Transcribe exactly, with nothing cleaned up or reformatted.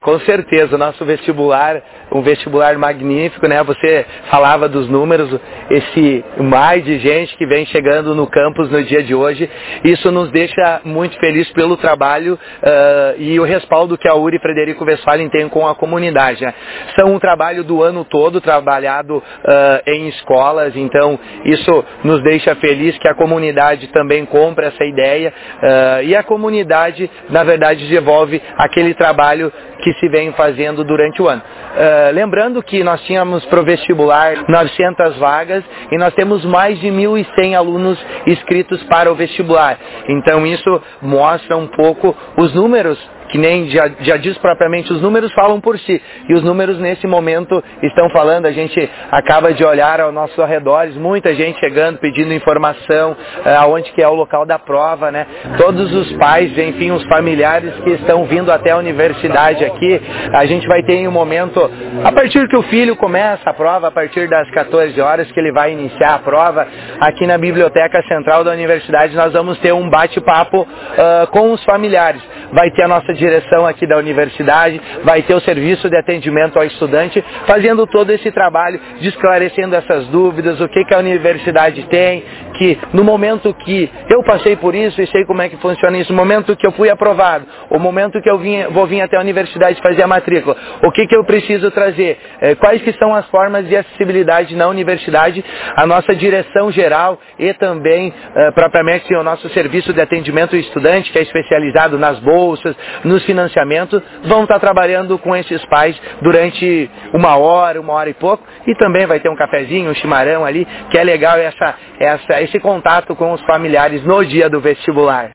Com certeza, o nosso vestibular, um vestibular magnífico, né? Você falava dos números, esse mais de gente que vem chegando no campus no dia de hoje. Isso nos deixa muito felizes pelo trabalho uh, e o respaldo que a U R I Frederico Westphalen tem com a comunidade, né? São um trabalho do ano todo, trabalhado uh, em escolas, então isso nos deixa felizes que a comunidade também compra essa ideia uh, e a comunidade, na verdade, devolve aquele trabalho que se vem fazendo durante o ano. Uh, lembrando que nós tínhamos para o vestibular novecentas vagas e nós temos mais de mil e cem alunos inscritos para o vestibular. Então isso mostra um pouco os números, que nem já, já diz propriamente, os números falam por si. E os números nesse momento estão falando, a gente acaba de olhar ao nossos arredores, muita gente chegando, pedindo informação, aonde uh, que é o local da prova, né? Todos os pais, enfim, os familiares que estão vindo até a universidade aqui, a gente vai ter um momento, a partir que o filho começa a prova, a partir das quatorze horas que ele vai iniciar a prova, aqui na Biblioteca Central da Universidade nós vamos ter um bate-papo uh, com os familiares. Vai ter a nossa direção aqui da universidade, vai ter o serviço de atendimento ao estudante, fazendo todo esse trabalho de esclarecendo essas dúvidas, o que, que a universidade tem, que no momento que eu passei por isso e sei como é que funciona isso, no momento que eu fui aprovado, o momento que eu vim, vou vir até a universidade fazer a matrícula, o que, que eu preciso trazer, eh, quais que são as formas de acessibilidade na universidade, a nossa direção geral e também eh, propriamente o nosso serviço de atendimento ao estudante, que é especializado nas bolsas, nos financiamentos, vão estar trabalhando com esses pais durante uma hora, uma hora e pouco, e também vai ter um cafezinho, um chimarrão ali, que é legal essa, essa, esse contato com os familiares no dia do vestibular.